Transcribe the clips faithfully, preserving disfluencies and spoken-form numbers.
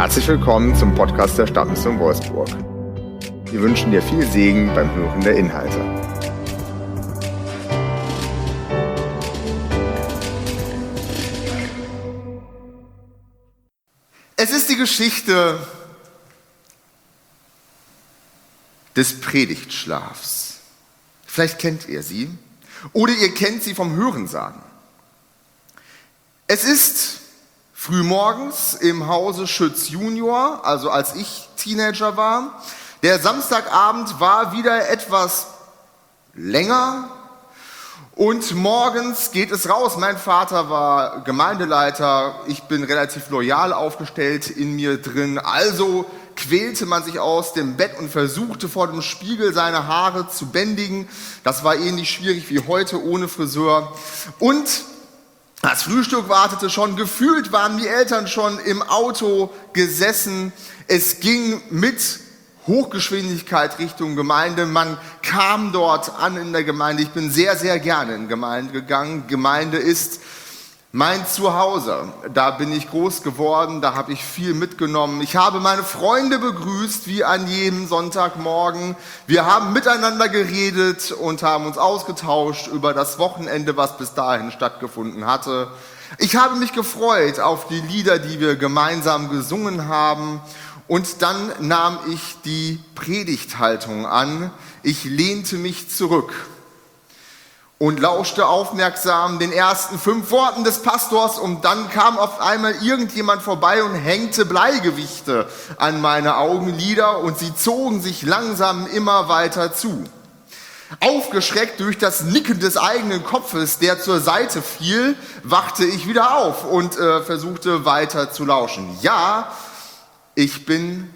Herzlich willkommen zum Podcast der Stadtmission Wolfsburg. Wir wünschen dir viel Segen beim Hören der Inhalte. Es ist die Geschichte des Predigtschlafs. Vielleicht kennt ihr sie oder ihr kennt sie vom Hörensagen. Es ist frühmorgens im Hause Schütz Junior, also als ich Teenager war. Der Samstagabend war wieder etwas länger und morgens geht es raus. Mein Vater war Gemeindeleiter, ich bin relativ loyal aufgestellt in mir drin, also quälte man sich aus dem Bett und versuchte vor dem Spiegel seine Haare zu bändigen. Das war ähnlich schwierig wie heute ohne Friseur. Und das Frühstück wartete schon, gefühlt waren die Eltern schon im Auto gesessen. Es ging mit Hochgeschwindigkeit Richtung Gemeinde. Man kam dort an in der Gemeinde. Ich bin sehr, sehr gerne in Gemeinde gegangen. Gemeinde ist mein Zuhause. Da bin ich groß geworden, da habe ich viel mitgenommen. Ich habe meine Freunde begrüßt, wie an jedem Sonntagmorgen. Wir haben miteinander geredet und haben uns ausgetauscht über das Wochenende, was bis dahin stattgefunden hatte. Ich habe mich gefreut auf die Lieder, die wir gemeinsam gesungen haben. Und dann nahm ich die Predigthaltung an. Ich lehnte mich zurück und lauschte aufmerksam den ersten fünf Worten des Pastors und dann kam auf einmal irgendjemand vorbei und hängte Bleigewichte an meine Augenlider und sie zogen sich langsam immer weiter zu. Aufgeschreckt durch das Nicken des eigenen Kopfes, der zur Seite fiel, wachte ich wieder auf und äh, versuchte weiter zu lauschen. Ja, ich bin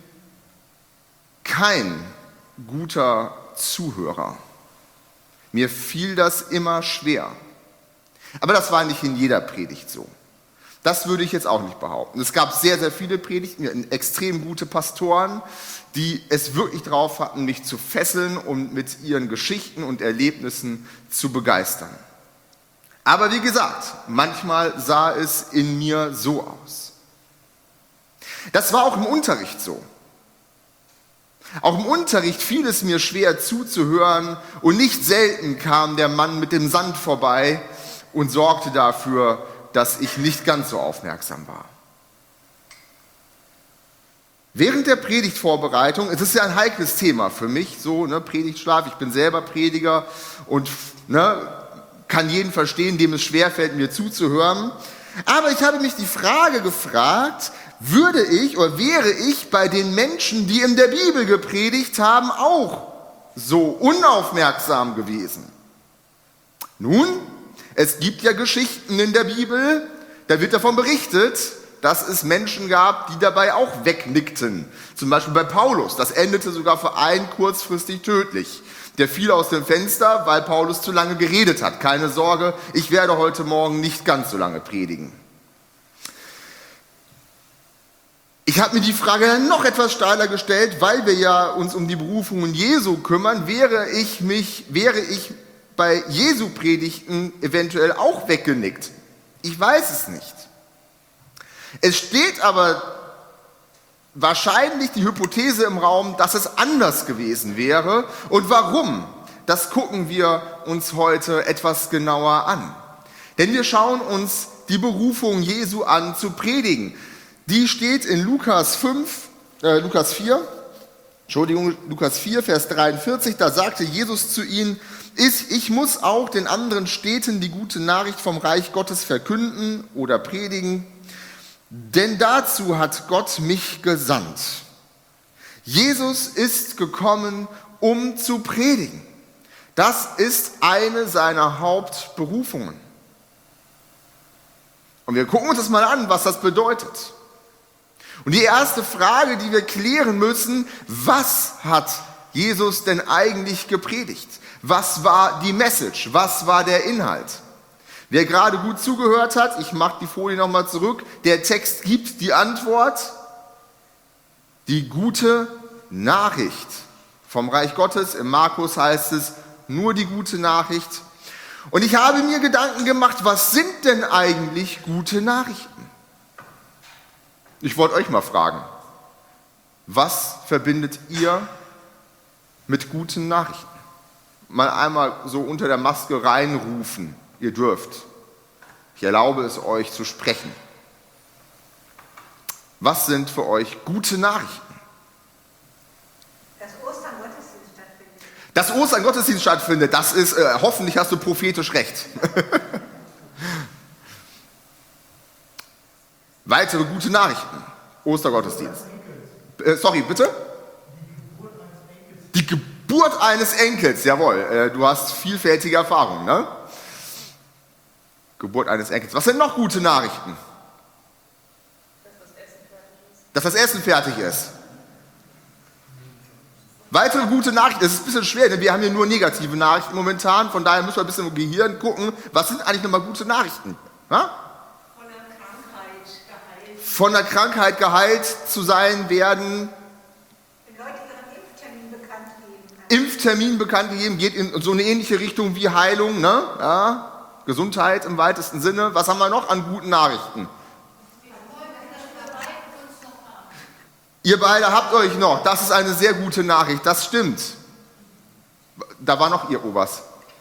kein guter Zuhörer. Mir fiel das immer schwer. Aber das war nicht in jeder Predigt so. Das würde ich jetzt auch nicht behaupten. Es gab sehr, sehr viele Predigten, wir hatten extrem gute Pastoren, die es wirklich drauf hatten, mich zu fesseln und mit ihren Geschichten und Erlebnissen zu begeistern. Aber wie gesagt, manchmal sah es in mir so aus. Das war auch im Unterricht so. Auch im Unterricht fiel es mir schwer zuzuhören und nicht selten kam der Mann mit dem Sand vorbei und sorgte dafür, dass ich nicht ganz so aufmerksam war. Während der Predigtvorbereitung, es ist ja ein heikles Thema für mich, so ne, Predigtschlaf, ich bin selber Prediger und ne, kann jeden verstehen, dem es schwerfällt, mir zuzuhören. Aber ich habe mich die Frage gefragt, würde ich oder wäre ich bei den Menschen, die in der Bibel gepredigt haben, auch so unaufmerksam gewesen? Nun, es gibt ja Geschichten in der Bibel, da wird davon berichtet, dass es Menschen gab, die dabei auch wegnickten. Zum Beispiel bei Paulus, das endete sogar für einen kurzfristig tödlich. Der fiel aus dem Fenster, weil Paulus zu lange geredet hat. Keine Sorge, ich werde heute Morgen nicht ganz so lange predigen. Ich habe mir die Frage noch etwas steiler gestellt, weil wir ja uns um die Berufungen Jesu kümmern, wäre ich, mich, wäre ich bei Jesu-Predigten eventuell auch weggenickt. Ich weiß es nicht. Es steht aber wahrscheinlich die Hypothese im Raum, dass es anders gewesen wäre. Und warum? Das gucken wir uns heute etwas genauer an. Denn wir schauen uns die Berufung Jesu an zu predigen. Die steht in Lukas fünf, äh, Lukas vier, Entschuldigung, Lukas vier, Vers dreiundvierzig, da sagte Jesus zu ihnen, ich muss auch den anderen Städten die gute Nachricht vom Reich Gottes verkünden oder predigen, denn dazu hat Gott mich gesandt. Jesus ist gekommen, um zu predigen. Das ist eine seiner Hauptberufungen. Und wir gucken uns das mal an, was das bedeutet. Und die erste Frage, die wir klären müssen, was hat Jesus denn eigentlich gepredigt? Was war die Message? Was war der Inhalt? Wer gerade gut zugehört hat, ich mache die Folie nochmal zurück, der Text gibt die Antwort, die gute Nachricht vom Reich Gottes. Im Markus heißt es nur die gute Nachricht. Und ich habe mir Gedanken gemacht, was sind denn eigentlich gute Nachrichten? Ich wollte euch mal fragen, Was verbindet ihr mit guten Nachrichten? Mal einmal so unter der Maske reinrufen. Ihr dürft. Ich erlaube es euch zu sprechen. Was sind für euch gute Nachrichten? Dass Ostern Gottesdienst stattfindet. Dass Ostern Gottesdienst stattfindet, das ist, äh, hoffentlich hast du prophetisch recht. Weitere gute Nachrichten. Ostergottesdienst. Äh, sorry, bitte? Die Geburt eines Enkels, jawohl. Äh, du hast vielfältige Erfahrungen, ne? Geburt eines Enkels. Was sind noch gute Nachrichten? Dass das Essen fertig ist. Weitere gute Nachrichten. Es ist ein bisschen schwer, denn wir haben hier nur negative Nachrichten momentan. Von daher müssen wir ein bisschen im Gehirn gucken, was sind eigentlich nochmal gute Nachrichten? Ja? Von der Krankheit geheilt. Von der Krankheit geheilt zu sein werden. Wenn Leute ihren Impftermin bekannt geben. Impftermin bekannt geben, geht in so eine ähnliche Richtung wie Heilung, ne? Ja? Gesundheit im weitesten Sinne. Was haben wir noch an guten Nachrichten? Ihr beide habt euch noch. Das ist eine sehr gute Nachricht. Das stimmt. Da war noch ihr Oberst.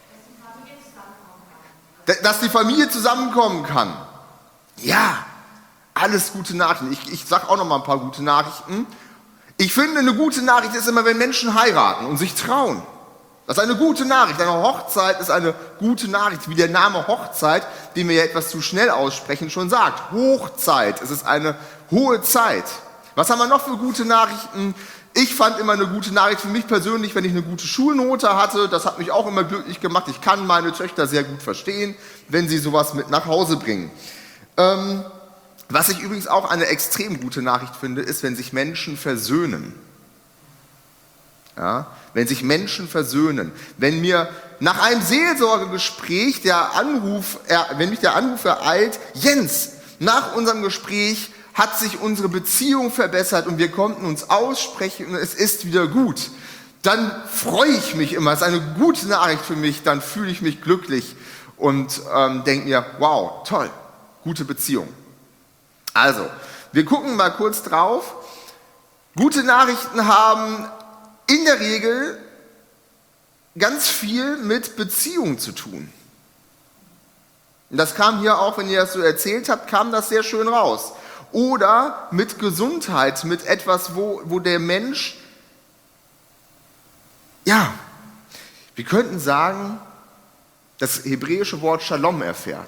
Dass die Familie zusammenkommen kann. Ja, alles gute Nachrichten. Ich, ich sage auch noch mal ein paar gute Nachrichten. Ich finde, eine gute Nachricht ist immer, wenn Menschen heiraten und sich trauen. Das ist eine gute Nachricht. Eine Hochzeit ist eine gute Nachricht, wie der Name Hochzeit, den wir ja etwas zu schnell aussprechen, schon sagt. Hochzeit, es ist eine hohe Zeit. Was haben wir noch für gute Nachrichten? Ich fand immer eine gute Nachricht für mich persönlich, wenn ich eine gute Schulnote hatte. Das hat mich auch immer glücklich gemacht. Ich kann meine Töchter sehr gut verstehen, wenn sie sowas mit nach Hause bringen. Ähm, was ich übrigens auch eine extrem gute Nachricht finde, ist, wenn sich Menschen versöhnen. Ja, wenn sich Menschen versöhnen, wenn mir nach einem Seelsorgegespräch der Anruf, wenn mich der Anruf ereilt, Jens, nach unserem Gespräch hat sich unsere Beziehung verbessert und wir konnten uns aussprechen und es ist wieder gut, dann freue ich mich immer, es ist eine gute Nachricht für mich, dann fühle ich mich glücklich und ähm, denke mir, wow, toll, gute Beziehung. Also, wir gucken mal kurz drauf. Gute Nachrichten haben in der Regel ganz viel mit Beziehung zu tun. Und das kam hier auch, wenn ihr das so erzählt habt, kam das sehr schön raus. Oder mit Gesundheit, mit etwas, wo, wo der Mensch, ja, wir könnten sagen, das hebräische Wort Shalom erfährt.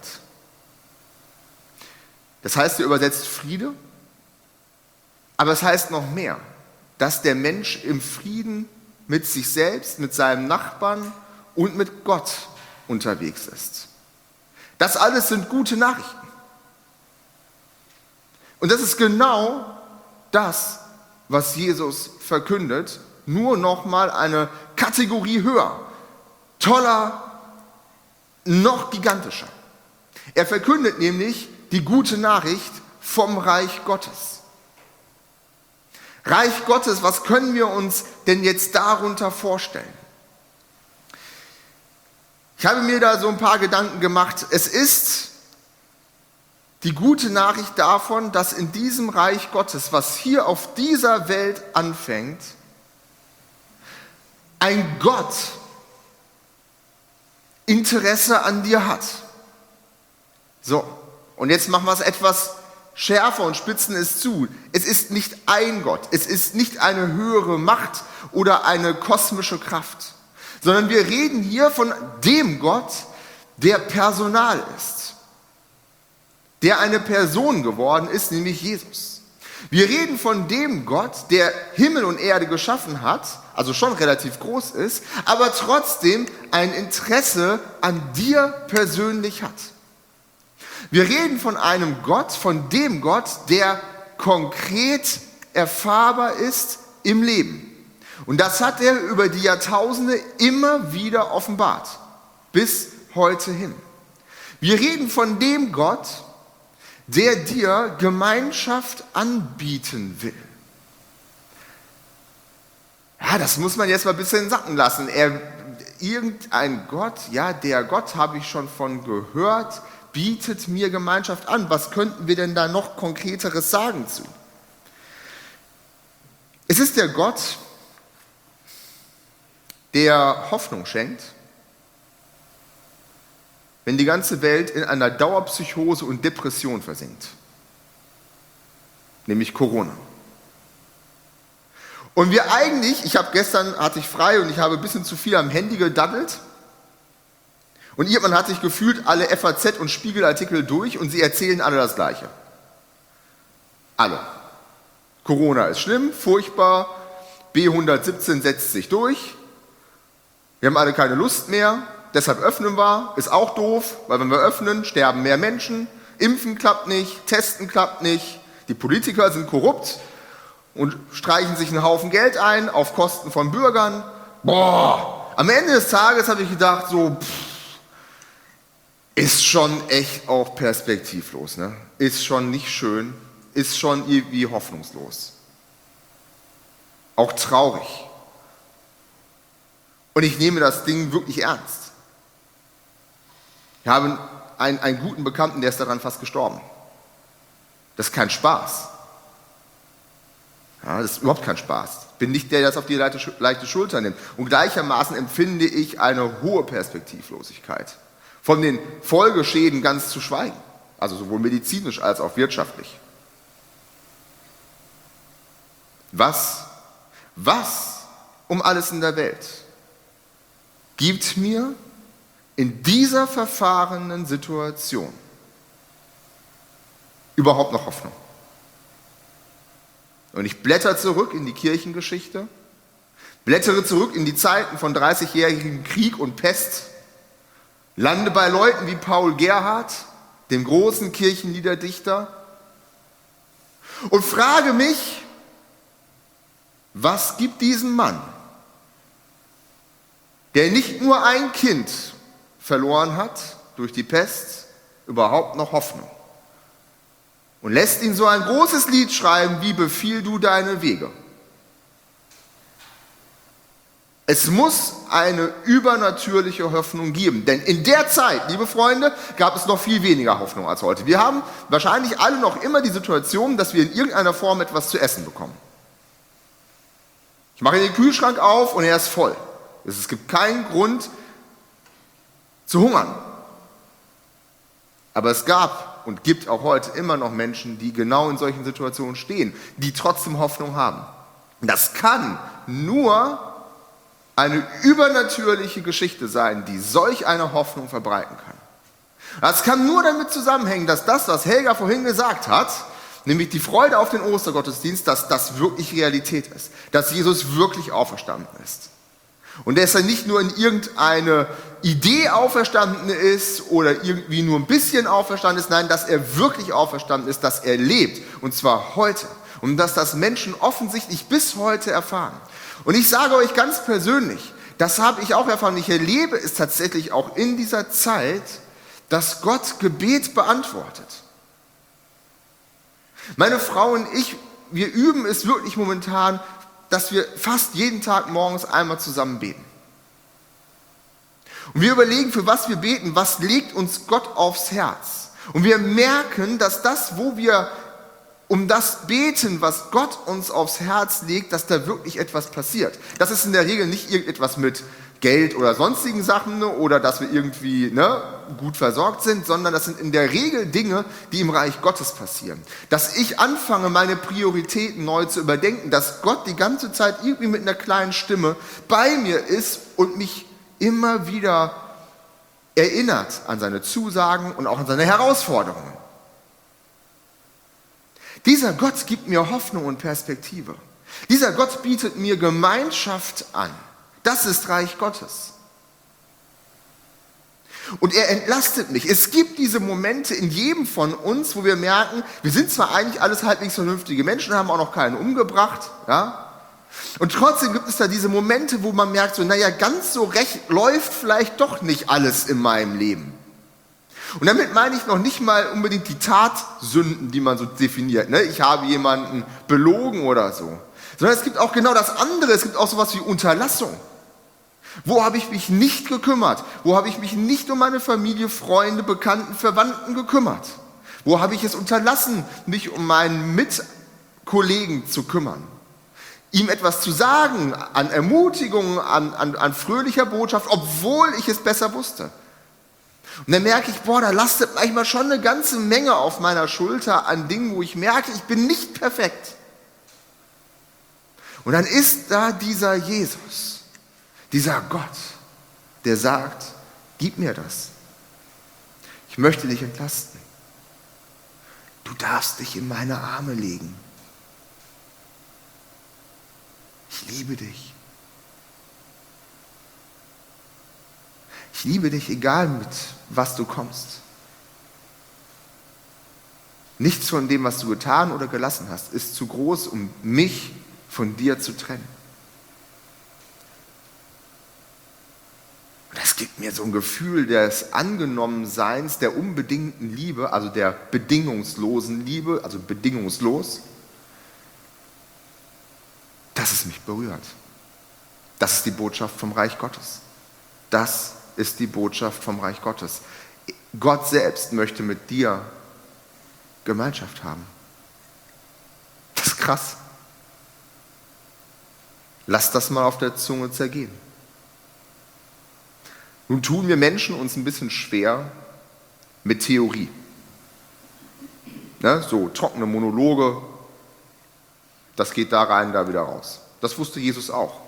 Das heißt, ihr übersetzt Friede, aber es heißt noch mehr. Dass der Mensch im Frieden mit sich selbst, mit seinem Nachbarn und mit Gott unterwegs ist. Das alles sind gute Nachrichten. Und das ist genau das, was Jesus verkündet, nur nochmal eine Kategorie höher, toller, noch gigantischer. Er verkündet nämlich die gute Nachricht vom Reich Gottes. Reich Gottes, was können wir uns denn jetzt darunter vorstellen? Ich habe mir da so ein paar Gedanken gemacht. Es ist die gute Nachricht davon, dass in diesem Reich Gottes, was hier auf dieser Welt anfängt, ein Gott Interesse an dir hat. So, und jetzt machen wir es etwas schärfer und spitzen es zu. Es ist nicht ein Gott, es ist nicht eine höhere Macht oder eine kosmische Kraft, sondern wir reden hier von dem Gott, der Personal ist, der eine Person geworden ist, nämlich Jesus. Wir reden von dem Gott, der Himmel und Erde geschaffen hat, also schon relativ groß ist, aber trotzdem ein Interesse an dir persönlich hat. Wir reden von einem Gott, von dem Gott, der konkret erfahrbar ist im Leben. Und das hat er über die Jahrtausende immer wieder offenbart, bis heute hin. Wir reden von dem Gott, der dir Gemeinschaft anbieten will. Ja, das muss man jetzt mal ein bisschen sacken lassen. Er, irgendein Gott, ja, der Gott habe ich schon von gehört, bietet mir Gemeinschaft an. Was könnten wir denn da noch Konkreteres sagen zu? Es ist der Gott, der Hoffnung schenkt, wenn die ganze Welt in einer Dauerpsychose und Depression versinkt, nämlich Corona. Und wir eigentlich, ich habe gestern, hatte ich frei und ich habe ein bisschen zu viel am Handy gedaddelt und irgendwann hatte ich gefühlt alle F A Z und Spiegelartikel durch und sie erzählen alle das Gleiche. Alle. Corona ist schlimm, furchtbar, B hundertsiebzehn setzt sich durch, wir haben alle keine Lust mehr, deshalb öffnen wir, ist auch doof, weil wenn wir öffnen, sterben mehr Menschen, Impfen klappt nicht, Testen klappt nicht, die Politiker sind korrupt und streichen sich einen Haufen Geld ein auf Kosten von Bürgern. Boah, am Ende des Tages habe ich gedacht, so, pff, ist schon echt auch perspektivlos, ne? Ist schon nicht schön, ist schon irgendwie hoffnungslos. Auch traurig. Und ich nehme das Ding wirklich ernst. Ich habe einen, einen guten Bekannten, der ist daran fast gestorben. Das ist kein Spaß. Ja, das ist überhaupt kein Spaß. Ich bin nicht der, der das auf die leichte, leichte Schulter nimmt. Und gleichermaßen empfinde ich eine hohe Perspektivlosigkeit. Von den Folgeschäden ganz zu schweigen. Also sowohl medizinisch als auch wirtschaftlich. Was, was um alles in der Welt gibt mir in dieser verfahrenen Situation überhaupt noch Hoffnung? Und ich blätter zurück in die Kirchengeschichte, blättere zurück in die Zeiten von dreißigjährigem Krieg und Pest, lande bei Leuten wie Paul Gerhardt, dem großen Kirchenliederdichter, und frage mich, was gibt diesem Mann, der nicht nur ein Kind verloren hat durch die Pest, überhaupt noch Hoffnung? Und lässt ihn so ein großes Lied schreiben, wie befiehl du deine Wege. Es muss eine übernatürliche Hoffnung geben, denn in der Zeit, liebe Freunde, gab es noch viel weniger Hoffnung als heute. Wir haben wahrscheinlich alle noch immer die Situation, dass wir in irgendeiner Form etwas zu essen bekommen. Ich mache den Kühlschrank auf und er ist voll. Es gibt keinen Grund zu hungern. Aber es gab und gibt auch heute immer noch Menschen, die genau in solchen Situationen stehen, die trotzdem Hoffnung haben. Das kann nur eine übernatürliche Geschichte sein, die solch eine Hoffnung verbreiten kann. Das kann nur damit zusammenhängen, dass das, was Helga vorhin gesagt hat, nämlich die Freude auf den Ostergottesdienst, dass das wirklich Realität ist, dass Jesus wirklich auferstanden ist. Und dass er nicht nur in irgendeine Idee auferstanden ist oder irgendwie nur ein bisschen auferstanden ist, nein, dass er wirklich auferstanden ist, dass er lebt, und zwar heute. Und dass das Menschen offensichtlich bis heute erfahren. Und ich sage euch ganz persönlich, das habe ich auch erfahren, ich erlebe es tatsächlich auch in dieser Zeit, dass Gott Gebet beantwortet. Meine Frau und ich, wir üben es wirklich momentan, dass wir fast jeden Tag morgens einmal zusammen beten. Und wir überlegen, für was wir beten, was legt uns Gott aufs Herz. Und wir merken, dass das, wo wir um das beten, was Gott uns aufs Herz legt, dass da wirklich etwas passiert. Das ist in der Regel nicht irgendetwas mit Geld oder sonstigen Sachen oder dass wir irgendwie ne, gut versorgt sind, sondern das sind in der Regel Dinge, die im Reich Gottes passieren. Dass ich anfange, meine Prioritäten neu zu überdenken, dass Gott die ganze Zeit irgendwie mit einer kleinen Stimme bei mir ist und mich immer wieder erinnert an seine Zusagen und auch an seine Herausforderungen. Dieser Gott gibt mir Hoffnung und Perspektive. Dieser Gott bietet mir Gemeinschaft an. Das ist Reich Gottes. Und er entlastet mich. Es gibt diese Momente in jedem von uns, wo wir merken, wir sind zwar eigentlich alles halbwegs vernünftige Menschen, haben auch noch keinen umgebracht, ja? Und trotzdem gibt es da diese Momente, wo man merkt, so, naja, ganz so recht läuft vielleicht doch nicht alles in meinem Leben. Und damit meine ich noch nicht mal unbedingt die Tatsünden, die man so definiert. Ne? Ich habe jemanden belogen oder so. Sondern es gibt auch genau das andere. Es gibt auch sowas wie Unterlassung. Wo habe ich mich nicht gekümmert? Wo habe ich mich nicht um meine Familie, Freunde, Bekannten, Verwandten gekümmert? Wo habe ich es unterlassen, mich um meinen Mitkollegen zu kümmern? ihm etwas zu sagen, an Ermutigung, an, an, an fröhlicher Botschaft, obwohl ich es besser wusste. Und dann merke ich, boah, da lastet manchmal schon eine ganze Menge auf meiner Schulter an Dingen, wo ich merke, ich bin nicht perfekt. Und dann ist da dieser Jesus, dieser Gott, der sagt, gib mir das. Ich möchte dich entlasten. Du darfst dich in meine Arme legen. Ich liebe dich. Ich liebe dich, egal mit was du kommst. Nichts von dem, was du getan oder gelassen hast, ist zu groß, um mich von dir zu trennen. Und das gibt mir so ein Gefühl des Angenommenseins, der unbedingten Liebe, also der bedingungslosen Liebe, also bedingungslos, dass es mich berührt. Das ist die Botschaft vom Reich Gottes. Das ist die Botschaft vom Reich Gottes. Gott selbst möchte mit dir Gemeinschaft haben. Das ist krass. Lass das mal auf der Zunge zergehen. Nun tun wir Menschen uns ein bisschen schwer mit Theorie. Ne? So trockene Monologe, das geht da rein, da wieder raus. Das wusste Jesus auch.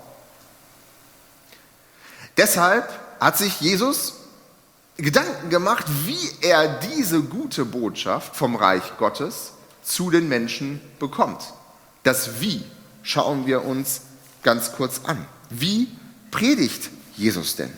Deshalb hat sich Jesus Gedanken gemacht, wie er diese gute Botschaft vom Reich Gottes zu den Menschen bekommt. Das Wie schauen wir uns ganz kurz an. Wie predigt Jesus denn?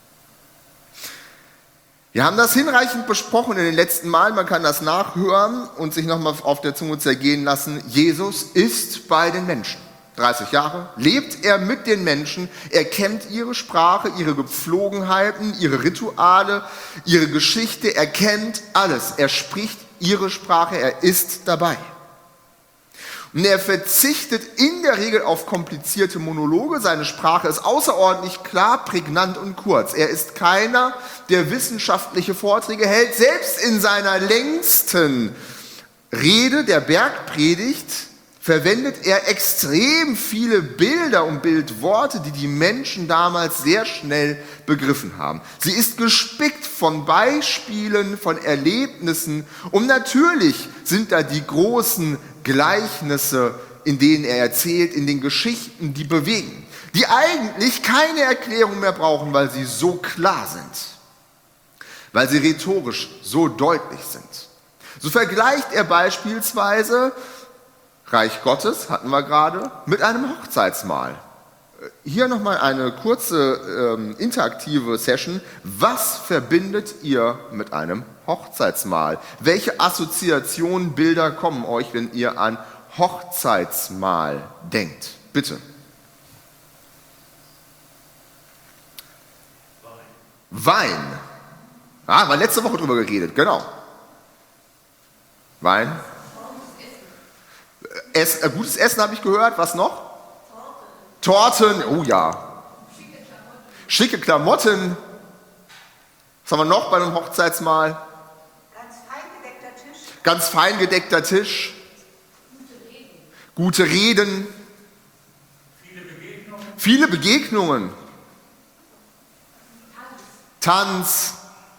Wir haben das hinreichend besprochen in den letzten Malen, man kann das nachhören und sich nochmal auf der Zunge zergehen lassen. Jesus ist bei den Menschen. dreißig Jahre lebt er mit den Menschen, er kennt ihre Sprache, ihre Gepflogenheiten, ihre Rituale, ihre Geschichte, er kennt alles. Er spricht ihre Sprache, er ist dabei. Und er verzichtet in der Regel auf komplizierte Monologe. Seine Sprache ist außerordentlich klar, prägnant und kurz. Er ist keiner, der wissenschaftliche Vorträge hält. Selbst in seiner längsten Rede, der Bergpredigt, verwendet er extrem viele Bilder und Bildworte, die die Menschen damals sehr schnell begriffen haben. Sie ist gespickt von Beispielen, von Erlebnissen und natürlich sind da die großen Gleichnisse, in denen er erzählt, in den Geschichten, die bewegen, die eigentlich keine Erklärung mehr brauchen, weil sie so klar sind, weil sie rhetorisch so deutlich sind. So vergleicht er beispielsweise Reich Gottes, hatten wir gerade, mit einem Hochzeitsmahl. Hier nochmal eine kurze ähm, interaktive Session. Was verbindet ihr mit einem Hochzeitsmahl? Welche Assoziationen, Bilder kommen euch, wenn ihr an Hochzeitsmahl denkt? Bitte. Wein. Wein. Ah, haben wir letzte Woche drüber geredet, genau. Wein. Ess, äh, gutes Essen habe ich gehört. Was noch? Torten. Torten. Oh ja. Schicke Klamotten. Schicke Klamotten. Was haben wir noch bei einem Hochzeitsmahl? Ganz fein gedeckter Tisch. Ganz fein gedeckter Tisch. Gute Reden. Gute Reden. Viele Begegnungen. Viele Begegnungen. Tanz. Tanz.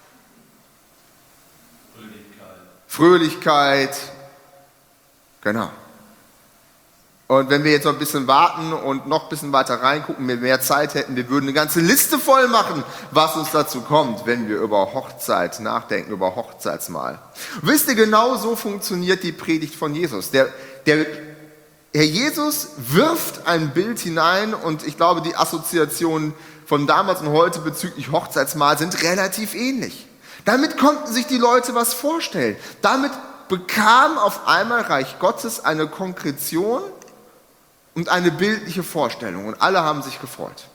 Fröhlichkeit. Fröhlichkeit. Genau. Und wenn wir jetzt noch ein bisschen warten und noch ein bisschen weiter reingucken, wir mehr Zeit hätten, wir würden eine ganze Liste voll machen, was uns dazu kommt, wenn wir über Hochzeit nachdenken, über Hochzeitsmahl. Und wisst ihr, genau so funktioniert die Predigt von Jesus. Der, der Herr Jesus wirft ein Bild hinein und ich glaube, die Assoziationen von damals und heute bezüglich Hochzeitsmahl sind relativ ähnlich. Damit konnten sich die Leute was vorstellen. Damit bekam auf einmal Reich Gottes eine Konkretion und eine bildliche Vorstellung und alle haben sich gefreut.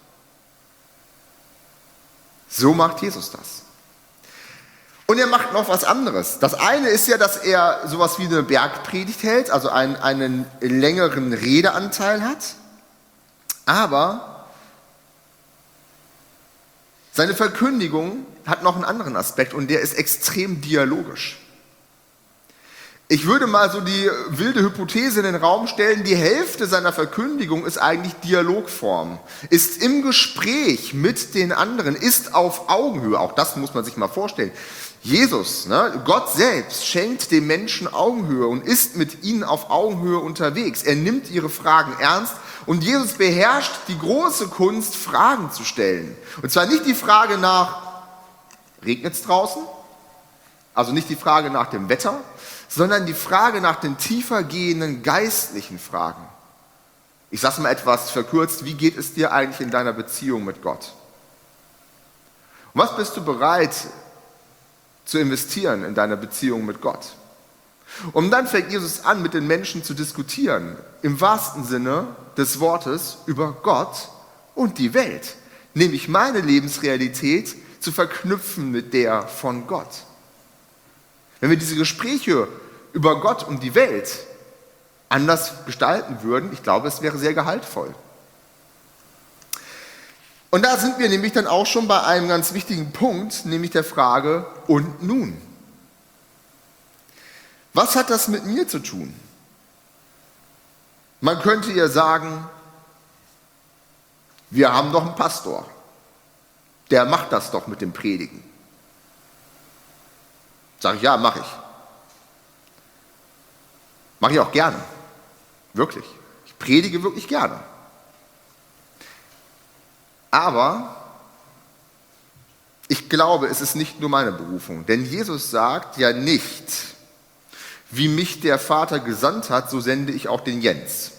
So macht Jesus das. Und er macht noch was anderes. Das eine ist ja, dass er sowas wie eine Bergpredigt hält, also einen, einen längeren Redeanteil hat, aber seine Verkündigung hat noch einen anderen Aspekt und der ist extrem dialogisch. Ich würde mal so die wilde Hypothese in den Raum stellen, die Hälfte seiner Verkündigung ist eigentlich Dialogform, ist im Gespräch mit den anderen, ist auf Augenhöhe, auch das muss man sich mal vorstellen. Jesus, ne, Gott selbst, schenkt den Menschen Augenhöhe und ist mit ihnen auf Augenhöhe unterwegs. Er nimmt ihre Fragen ernst und Jesus beherrscht die große Kunst, Fragen zu stellen. Und zwar nicht die Frage nach, regnet es draußen? Also nicht die Frage nach dem Wetter, sondern die Frage nach den tiefer gehenden geistlichen Fragen. Ich sage es mal etwas verkürzt, wie geht es dir eigentlich in deiner Beziehung mit Gott? Und was bist du bereit zu investieren in deiner Beziehung mit Gott? Und dann fängt Jesus an, mit den Menschen zu diskutieren, im wahrsten Sinne des Wortes, über Gott und die Welt. Nämlich meine Lebensrealität zu verknüpfen mit der von Gott. Wenn wir diese Gespräche über Gott und die Welt anders gestalten würden, ich glaube, es wäre sehr gehaltvoll. Und da sind wir nämlich dann auch schon bei einem ganz wichtigen Punkt, nämlich der Frage, und nun? Was hat das mit mir zu tun? Man könnte ja sagen, wir haben doch einen Pastor, der macht das doch mit dem Predigen. Sag ich, ja, mache ich. Mache ich auch gerne. Wirklich. Ich predige wirklich gerne. Aber ich glaube, es ist nicht nur meine Berufung. Denn Jesus sagt ja nicht, wie mich der Vater gesandt hat, so sende ich auch den Jens.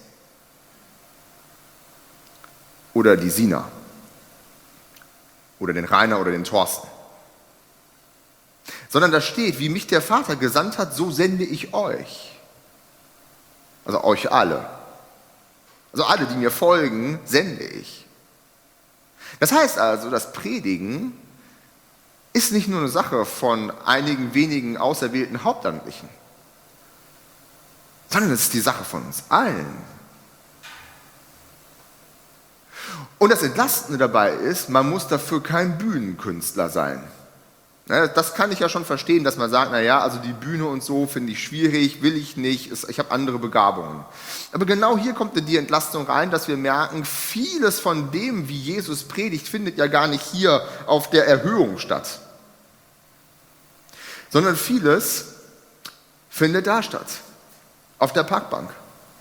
Oder die Sina. Oder den Rainer oder den Thorsten. Sondern da steht, wie mich der Vater gesandt hat, so sende ich euch. Also euch alle. Also alle, die mir folgen, sende ich. Das heißt also, das Predigen ist nicht nur eine Sache von einigen wenigen auserwählten Hauptamtlichen, sondern es ist die Sache von uns allen. Und das Entlastende dabei ist, man muss dafür kein Bühnenkünstler sein. Das kann ich ja schon verstehen, dass man sagt, naja, also die Bühne und so finde ich schwierig, will ich nicht, ich habe andere Begabungen. Aber genau hier kommt die Entlastung rein, dass wir merken, vieles von dem, wie Jesus predigt, findet ja gar nicht hier auf der Erhöhung statt, sondern vieles findet da statt, auf der Parkbank,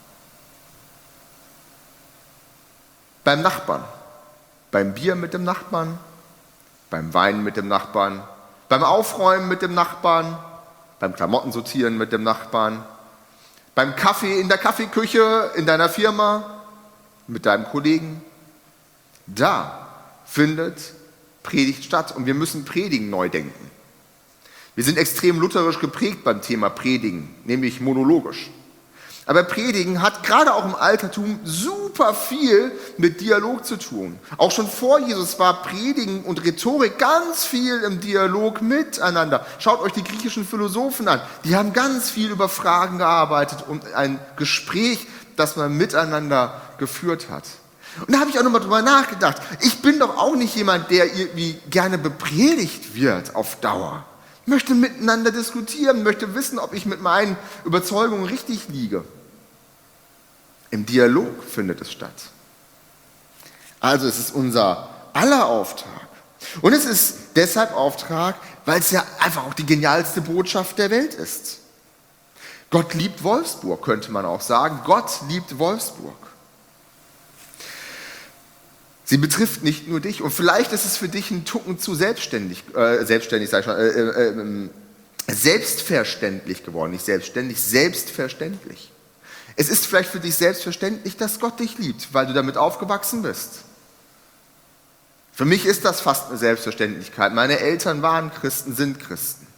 beim Nachbarn, beim Bier mit dem Nachbarn, beim Wein mit dem Nachbarn, beim Aufräumen mit dem Nachbarn, beim Klamottensortieren mit dem Nachbarn, beim Kaffee in der Kaffeeküche, in deiner Firma, mit deinem Kollegen. Da findet Predigt statt und wir müssen Predigen neu denken. Wir sind extrem lutherisch geprägt beim Thema Predigen, nämlich monologisch. Aber Predigen hat gerade auch im Altertum super viel mit Dialog zu tun. Auch schon vor Jesus war Predigen und Rhetorik ganz viel im Dialog miteinander. Schaut euch die griechischen Philosophen an. Die haben ganz viel über Fragen gearbeitet und ein Gespräch, das man miteinander geführt hat. Und da habe ich auch nochmal drüber nachgedacht. Ich bin doch auch nicht jemand, der irgendwie gerne bepredigt wird auf Dauer. Ich möchte miteinander diskutieren, möchte wissen, ob ich mit meinen Überzeugungen richtig liege. Im Dialog findet es statt. Also es ist unser aller Auftrag. Und es ist deshalb Auftrag, weil es ja einfach auch die genialste Botschaft der Welt ist. Gott liebt Wolfsburg, könnte man auch sagen. Gott liebt Wolfsburg. Sie betrifft nicht nur dich. Und vielleicht ist es für dich ein Tucken zu selbstständig, äh, selbstständig, sag ich mal, äh, äh, äh, selbstverständlich geworden. Nicht selbstständig, selbstverständlich. Es ist vielleicht für dich selbstverständlich, dass Gott dich liebt, weil du damit aufgewachsen bist. Für mich ist das fast eine Selbstverständlichkeit. Meine Eltern waren Christen, sind Christen.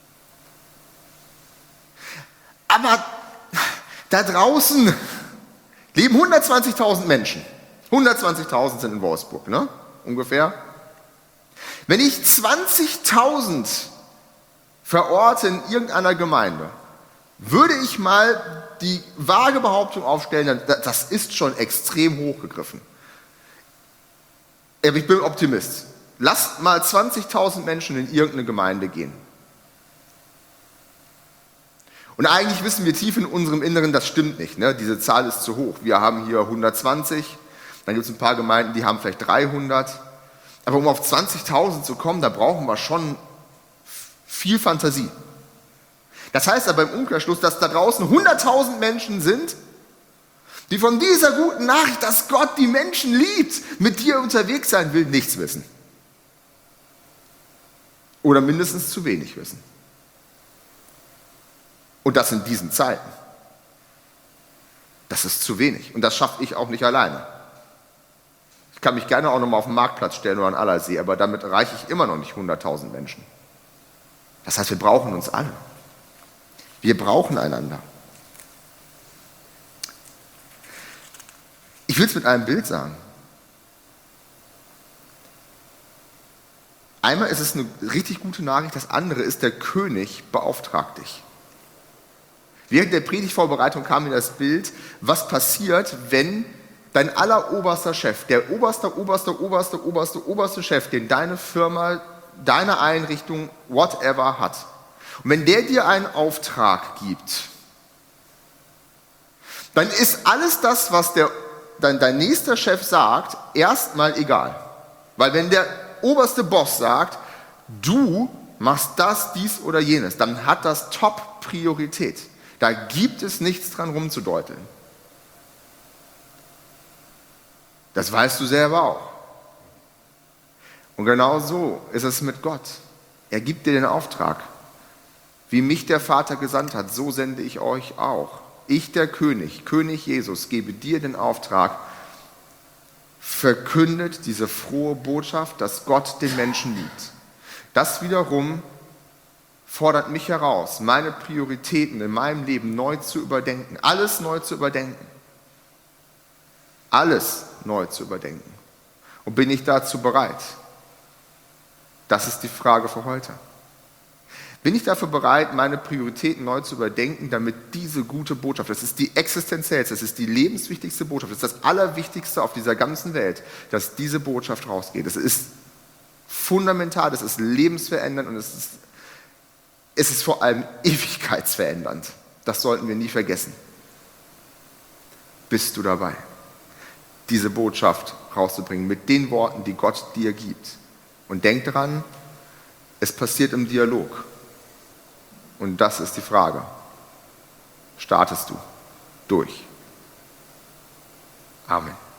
Aber da draußen leben hundertzwanzigtausend Menschen. hundertzwanzigtausend sind in Wolfsburg, ne? Ungefähr. Wenn ich zwanzigtausend verorte in irgendeiner Gemeinde, würde ich mal die vage Behauptung aufstellen, das ist schon extrem hochgegriffen. Aber ich bin Optimist. Lasst mal zwanzigtausend Menschen in irgendeine Gemeinde gehen. Und eigentlich wissen wir tief in unserem Inneren, das stimmt nicht. Ne? Diese Zahl ist zu hoch. Wir haben hier hundertzwanzig, dann gibt es ein paar Gemeinden, die haben vielleicht dreihundert. Aber um auf zwanzigtausend zu kommen, da brauchen wir schon viel Fantasie. Das heißt aber im Umkehrschluss, dass da draußen hunderttausend Menschen sind, die von dieser guten Nachricht, dass Gott die Menschen liebt, mit dir unterwegs sein will, nichts wissen. Oder mindestens zu wenig wissen. Und das in diesen Zeiten. Das ist zu wenig. Und das schaffe ich auch nicht alleine. Ich kann mich gerne auch nochmal auf den Marktplatz stellen oder an Allersee, aber damit erreiche ich immer noch nicht hunderttausend Menschen. Das heißt, wir brauchen uns alle. Wir brauchen einander. Ich will es mit einem Bild sagen. Einmal ist es eine richtig gute Nachricht, das andere ist, der König beauftragt dich. Während der Predigtvorbereitung kam mir das Bild, was passiert, wenn dein alleroberster Chef, der oberste, oberste, oberste, oberste, oberste Chef, den deine Firma, deine Einrichtung, whatever hat. Und wenn der dir einen Auftrag gibt, dann ist alles das, was der, dein, dein nächster Chef sagt, erstmal egal. Weil wenn der oberste Boss sagt, du machst das, dies oder jenes, dann hat das Top-Priorität. Da gibt es nichts dran rumzudeuteln. Das weißt du selber auch. Und genau so ist es mit Gott. Er gibt dir den Auftrag. Wie mich der Vater gesandt hat, so sende ich euch auch. Ich, der König, König Jesus, gebe dir den Auftrag, verkündet diese frohe Botschaft, dass Gott den Menschen liebt. Das wiederum fordert mich heraus, meine Prioritäten in meinem Leben neu zu überdenken, alles neu zu überdenken. Alles neu zu überdenken. Und bin ich dazu bereit? Das ist die Frage für heute. Bin ich dafür bereit, meine Prioritäten neu zu überdenken, damit diese gute Botschaft, das ist die existenziellste, das ist die lebenswichtigste Botschaft, das ist das Allerwichtigste auf dieser ganzen Welt, dass diese Botschaft rausgeht. Das ist fundamental, das ist lebensverändernd und es ist, es ist vor allem ewigkeitsverändernd. Das sollten wir nie vergessen. Bist du dabei, diese Botschaft rauszubringen mit den Worten, die Gott dir gibt? Und denk dran, es passiert im Dialog. Und das ist die Frage. Startest du durch? Amen.